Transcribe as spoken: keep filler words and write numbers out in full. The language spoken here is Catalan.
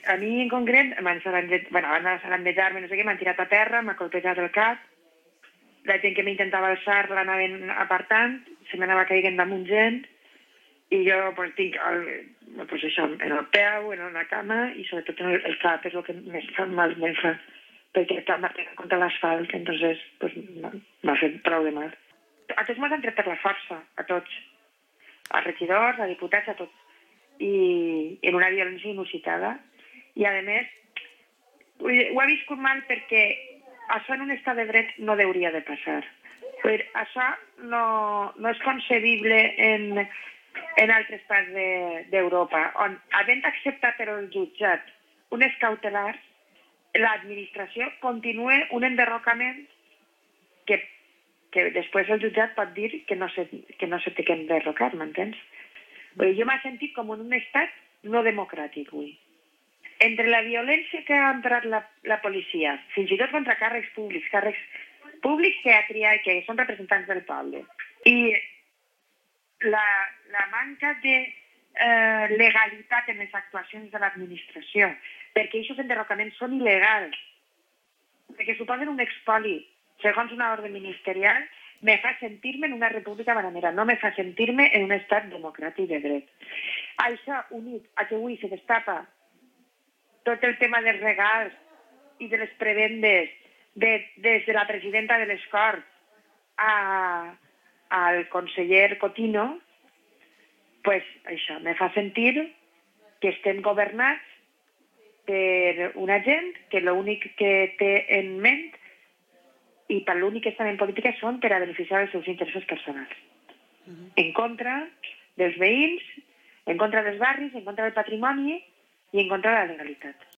a mi en concret van bueno, sarandejar-me, no sé què, m'han tirat a terra, m'ha colpejat el cap, la gent que m'intentava alçar l'anaven apartant, se m'anava caient damunt gent, i jo pues, tinc el, pues, això, en el peu, en la cama, i sobretot en el, el cap és el que més mal me'n fa, perquè m'ha pegat contra l'asfalt, entonces pues, m'ha fet prou de mal. A tots m'han tret per la força, a tots, als regidors, a diputats, a tots, i en una violència inusitada. I a més, ho he viscut mal perquè això en un estat de dret no hauria de passar. Dir, això no, no és concebible en, en altres parts d'Europa, de, on, havent acceptat per el jutjat unes cautelars, l'administració continua un enderrocament que, que després el jutjat pot dir que no se, que no se té que enderrocar, m'entens? Jo m'he sentit com en un estat no democràtic, avui. Entre la violència que ha emprat la, la policia, fins i tot contra càrrecs públics, càrrecs públics que ha triat, que són representants del poble, i la, la manca de eh, legalitat en les actuacions de l'administració, perquè aquests enderrocaments són il·legals, perquè suposen un expoli, segons una ordre ministerial, me fa sentir-me en una república bananera, no me fa sentir-me en un estat democràtic de dret. Això, unit a que avui se destapa tot el tema dels regals i de les prebendes de, des de la presidenta de les Corts a, al conseller Cotino, pues això me fa sentir que estem governats per una gent que l'únic que té en ment i per l'únic que estan en política són per a beneficiar els seus interessos personals. Uh-huh. En contra dels veïns, en contra dels barris, en contra del patrimoni i en contra de la legalitat.